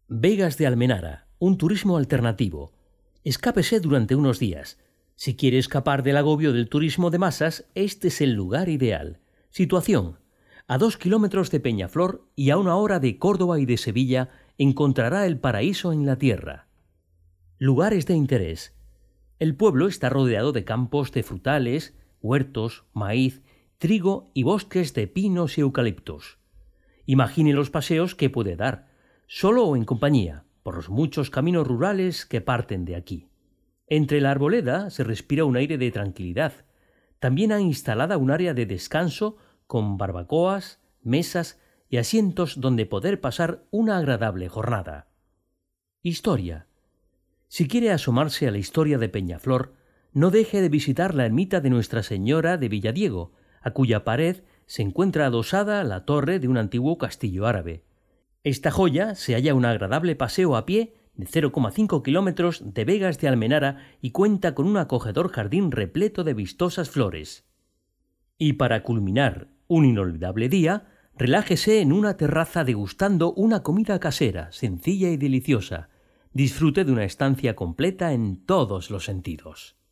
Vegas de Almenara, un turismo alternativo. Escápese durante unos días. Si quiere escapar del agobio del turismo de masas, este es el lugar ideal. Situación: a 2 kilómetros de Peñaflor y a 1 hora de Córdoba y de Sevilla encontrará el paraíso en la tierra. Lugares de interés. El pueblo está rodeado de campos de frutales, huertos, maíz, trigo y bosques de pinos y eucaliptos. Imagine los paseos que puede dar, solo o en compañía, por los muchos caminos rurales que parten de aquí. Entre la arboleda se respira un aire de tranquilidad. También han instalado un área de descanso con barbacoas, mesas y asientos donde poder pasar una agradable jornada. Historia. Si quiere asomarse a la historia de Peñaflor, no deje de visitar la ermita de Nuestra Señora de Villadiego, a cuya pared se encuentra adosada la torre de un antiguo castillo árabe. Esta joya se halla un agradable paseo a pie de 0,5 kilómetros de Vegas de Almenara y cuenta con un acogedor jardín repleto de vistosas flores. Y para culminar un inolvidable día, relájese en una terraza degustando una comida casera, sencilla y deliciosa. Disfrute de una estancia completa en todos los sentidos.